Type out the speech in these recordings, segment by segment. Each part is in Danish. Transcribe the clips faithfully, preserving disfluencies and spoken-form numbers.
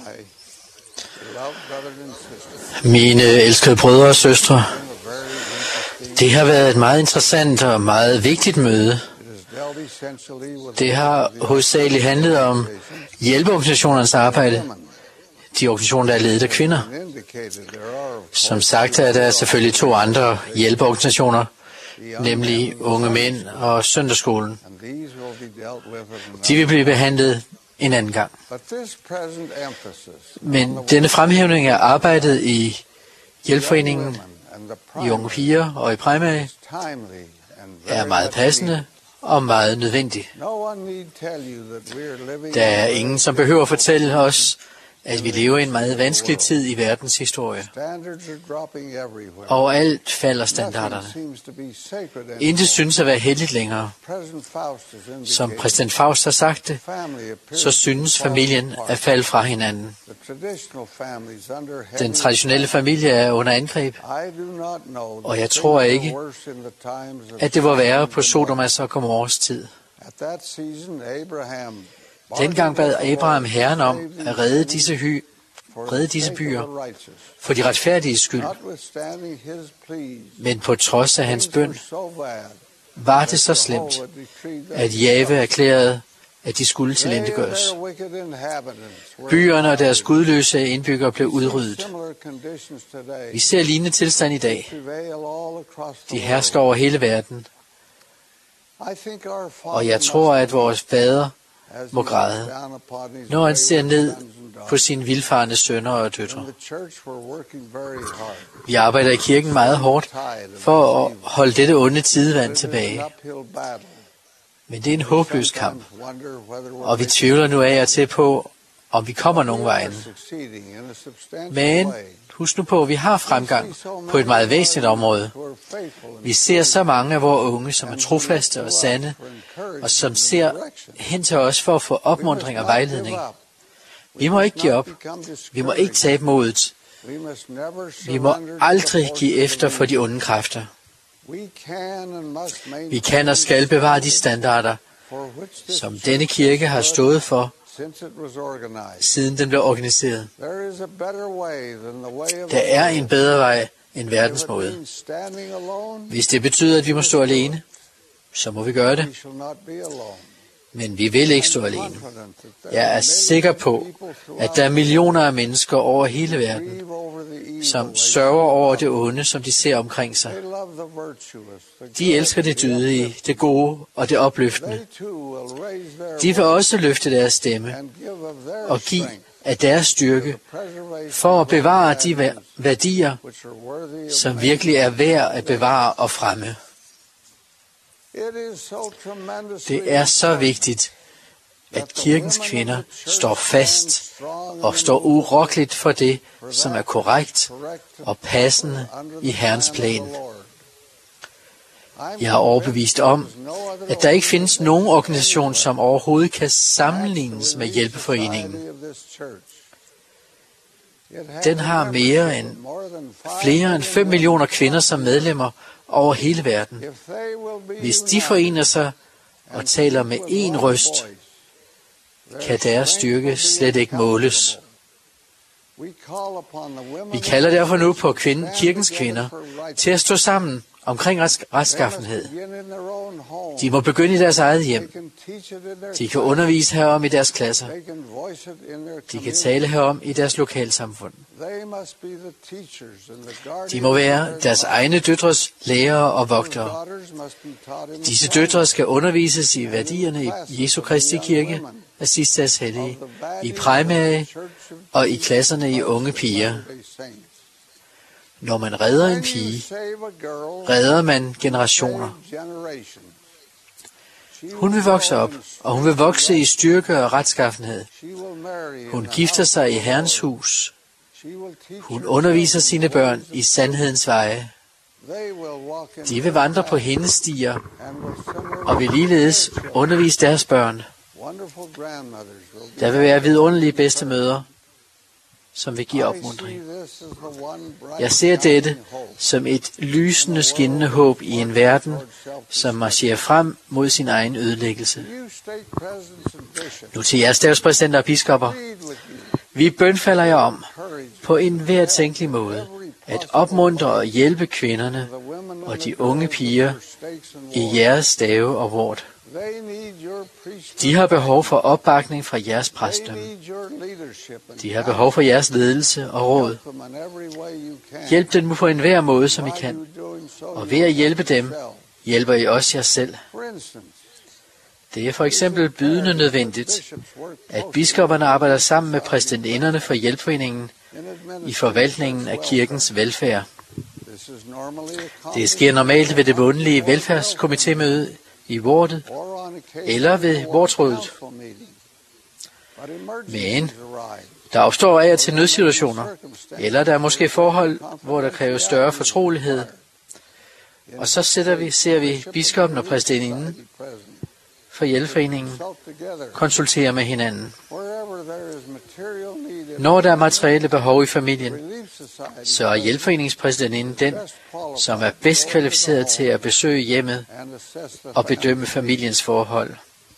Mine elskede brødre og søstre, det har været et meget interessant og meget vigtigt møde. Det har hovedsageligt handlet om hjælpeorganisationernes arbejde, de organisationer, der er ledet af kvinder. Som sagt er der selvfølgelig to andre hjælpeorganisationer, nemlig Unge Mænd og Søndagsskolen. De vil blive behandlet en anden gang. Men denne fremhævning af arbejdet i hjælpeforeningen, i Unge Piger og i Primary, er meget passende og meget nødvendig. Der er ingen, som behøver at fortælle os, at vi lever i en meget vanskelig tid i verdens historie. Overalt falder standarderne. Intet synes at være helligt længere. Som præsident Faust har sagt det, så synes familien at falde fra hinanden. Den traditionelle familie er under angreb, og jeg tror ikke, at det var værre på Sodomas og Gomorras tid. Dengang bad Abraham Herren om at redde disse, hy, redde disse byer for de retfærdige skyld. Men på trods af hans bøn var det så slemt, at Jave erklærede, at de skulle tilintetgøres. Byerne og deres gudløse indbyggere blev udryddet. Vi ser lignende tilstand i dag. De hersker over hele verden. Og jeg tror, at vores fader må græde, når han ser ned på sine vildfarne sønner og døtre. Vi arbejder i kirken meget hårdt for at holde dette onde tidevand tilbage. Men det er en håbløs kamp, og vi tvivler nu af og til på, om vi kommer nogen vejen. Men husk nu på, at vi har fremgang på et meget væsentligt område. Vi ser så mange af vores unge, som er trofaste og sande, og som ser hen til os for at få opmuntring og vejledning. Vi må ikke give op. Vi må ikke tabe modet. Vi må aldrig give efter for de onde kræfter. Vi kan og skal bevare de standarder, som denne kirke har stået for, siden den blev organiseret. Der er en bedre vej end verdens måde. Hvis det betyder, at vi må stå alene, så må vi gøre det. Men vi vil ikke stå alene. Jeg er sikker på, at der er millioner af mennesker over hele verden, som sørger over det onde, som de ser omkring sig. De elsker det dydige, det gode og det opløftende. De vil også løfte deres stemme og give af deres styrke for at bevare de værdier, som virkelig er værd at bevare og fremme. Det er så vigtigt, at kirkens kvinder står fast og står urokkeligt for det, som er korrekt og passende i Herrens plan. Jeg er overbevist om, at der ikke findes nogen organisation, som overhovedet kan sammenlignes med hjælpeforeningen. Den har mere end flere end fem millioner kvinder som medlemmer over hele verden. Hvis de forener sig og taler med én røst, kan deres styrke slet ikke måles. Vi kalder derfor nu på kvinde, kirkens kvinder til at stå sammen omkring retskaffenhed. De må begynde i deres eget hjem. De kan undervise herom i deres klasser. De kan tale herom i deres lokalsamfund. De må være deres egne døtres lærere og vogtere. Disse døtre skal undervises i værdierne i Jesu Kristi kirke, af sidstedags hellige, i Primary og i klasserne i Unge Piger. Når man redder en pige, redder man generationer. Hun vil vokse op, og hun vil vokse i styrke og retskaffenhed. Hun gifter sig i Herrens hus. Hun underviser sine børn i sandhedens veje. De vil vandre på hendes stier, og vil ligeledes undervise deres børn. Der vil være vidunderlige bedstemødre, som vil give opmuntring. Jeg ser dette som et lysende, skinnende håb i en verden, som marcherer frem mod sin egen ødelæggelse. Nu til jer statspræsidenter og biskopper. Vi bønfalder jer om på enhver tænkelig måde at opmuntre og hjælpe kvinderne og de unge piger i jeres stave og vort. De har behov for opbakning fra jeres præstdømme. De har behov for jeres ledelse og råd. Hjælp dem på enhver måde, som I kan. Og ved at hjælpe dem, hjælper I også jer selv. Det er for eksempel bydende nødvendigt, at biskopperne arbejder sammen med præstinderne for hjælpforeningen i forvaltningen af kirkens velfærd. Det sker normalt ved det månedlige velfærdskomitémøde i vortet eller ved vortrådet. Men der opstår af og til nødsituationer, eller der er måske forhold, hvor der kræves større fortrolighed. Og så sætter vi, ser vi biskoppen og præstinden for hjælpforeningen konsultere med hinanden. Når der er materielle behov i familien, så er hjælpforeningspræsidenten den, som er bedst kvalificeret til at besøge hjemmet og bedømme familiens forhold.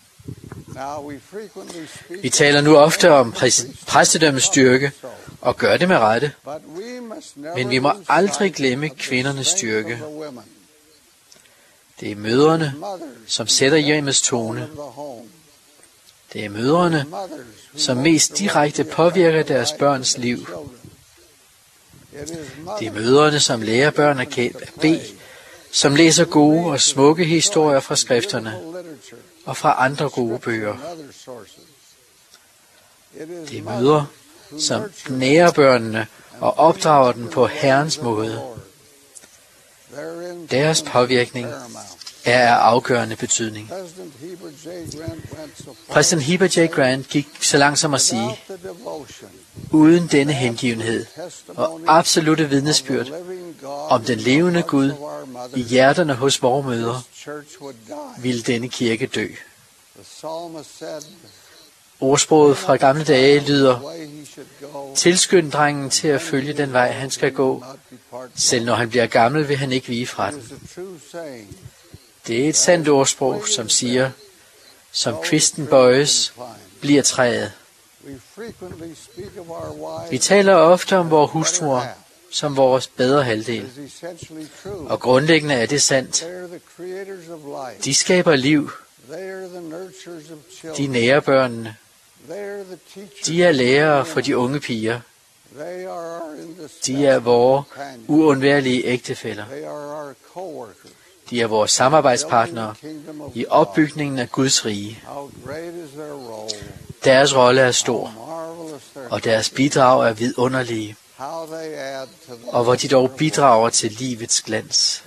Vi taler nu ofte om præstedømmets styrke og gør det med rette, men vi må aldrig glemme kvindernes styrke. Det er mødrene, som sætter hjemmets tone. Det er mødrene, som mest direkte påvirker deres børns liv. Det er mødrene, som lærer børn at bede, som læser gode og smukke historier fra skrifterne og fra andre gode bøger. Det er mødre, som nærer børnene og opdrager dem på Herrens måde. Deres påvirkning er af afgørende betydning. Præsident Heber J. Grant gik så langt som at sige, uden denne hengivenhed og absolutte vidnesbyrd om den levende Gud i hjerterne hos vores mødre, ville denne kirke dø. Ordsproget fra gamle dage lyder, tilskynd drengen til at følge den vej, han skal gå. Selv når han bliver gammel, vil han ikke vige fra den. Det er et sandt ordsprog, som siger, som kvisten bøjes, bliver træet. Vi taler ofte om vores hustruer som vores bedre halvdel. Og grundlæggende er det sandt. De skaber liv. De nærer børnene. De er lærere for de unge piger. De er vores uundværlige ægtefæller. De er vores samarbejdspartnere i opbygningen af Guds rige. Deres rolle er stor, og deres bidrag er vidunderlige, og hvor de dog bidrager til livets glans.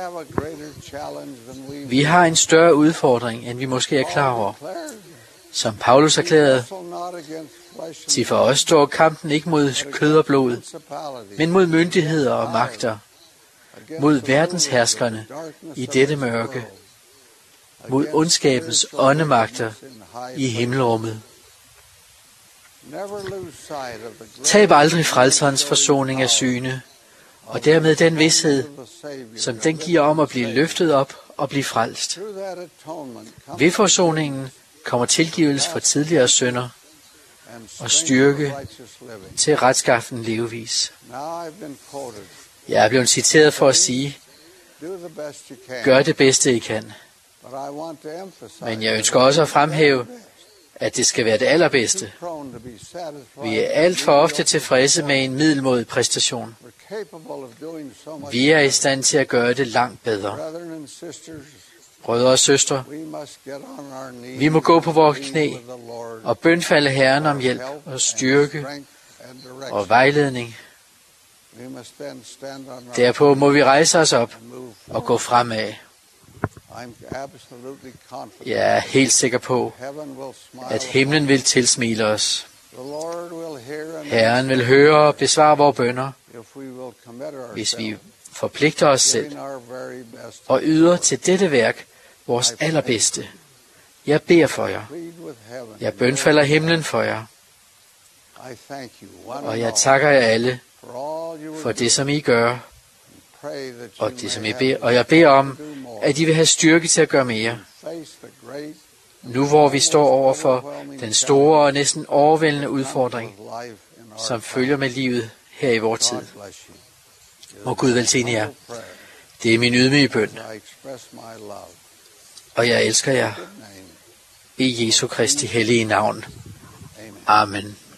Vi har en større udfordring, end vi måske er klar over. Som Paulus erklærede, til for os står kampen ikke mod kød og blod, men mod myndigheder og magter, mod verdensherskerne i dette mørke, mod ondskabens åndemagter i himmelrummet. Tab aldrig frelserens forsoning af syne, og dermed den vished, som den giver om at blive løftet op og blive frelst. Ved forsoningen kommer tilgivelse for tidligere synder og styrke til retskaffen levevis. Jeg er blevet citeret for at sige, gør det bedste I kan. Men jeg ønsker også at fremhæve, at det skal være det allerbedste. Vi er alt for ofte tilfredse med en middelmådig præstation. Vi er i stand til at gøre det langt bedre. Brødre og søstre, vi må gå på vores knæ og bønfalde Herren om hjælp og styrke og vejledning. Derpå må vi rejse os op og gå fremad. Jeg er helt sikker på, at himlen vil tilsmile os. Herren vil høre og besvare vores bønner, hvis vi forpligter os selv og yder til dette værk vores allerbedste. Jeg beder for jer. Jeg bønfalder himlen for jer. Og jeg takker jer alle for det, som I gør, og det, som I beder. Og jeg beder om, at I vil have styrke til at gøre mere. Nu hvor vi står over for den store og næsten overvældende udfordring, som følger med livet her i vores tid. Må Gud velsigne jer. Det er min ydmyge bøn. Og jeg elsker jer. I Jesu Kristi hellige navn. Amen.